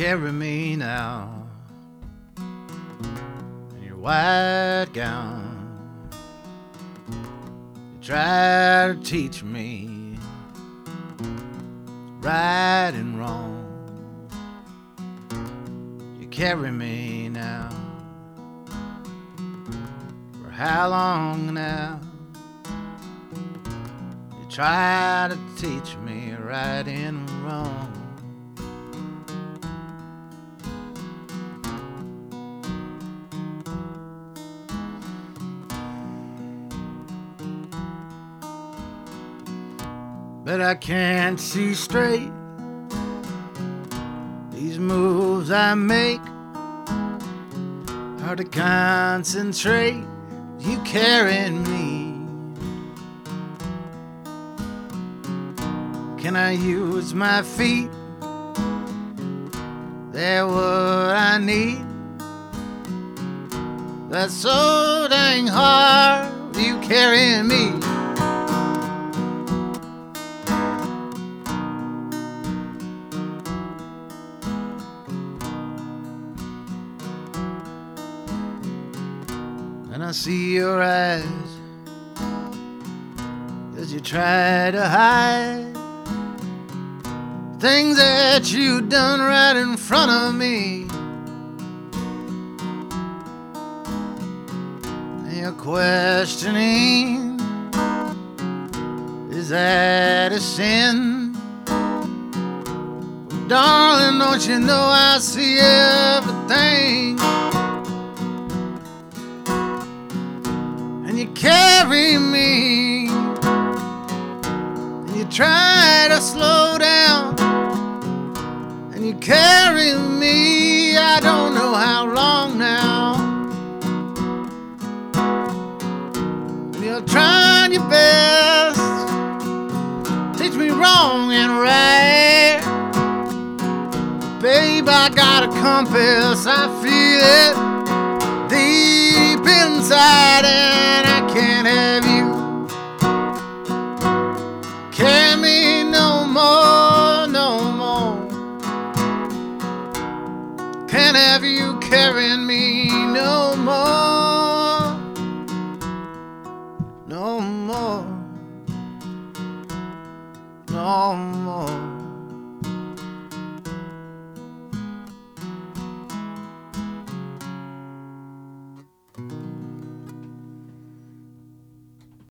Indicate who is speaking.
Speaker 1: carry me now in your white gown. You try to teach me right and wrong. You carry me now. For how long now? You try to teach me right and wrong. But I can't see straight. These moves I make hard to concentrate. You carrying me. Can I use my feet? They're what I need. That's so dang hard. You carrying me. And I see your eyes as you try to hide things that you done right in front of me. And you're questioning, is that a sin? Darling, don't you know I see everything? And you carry me, and you try to slow down, and you carry me, I don't know how long now. And you're trying your best, teach me wrong and right. Babe, I got a compass, I feel it deep inside, and I can't have you carry me no more, no more. Can't have you carrying me no more, no more, no more.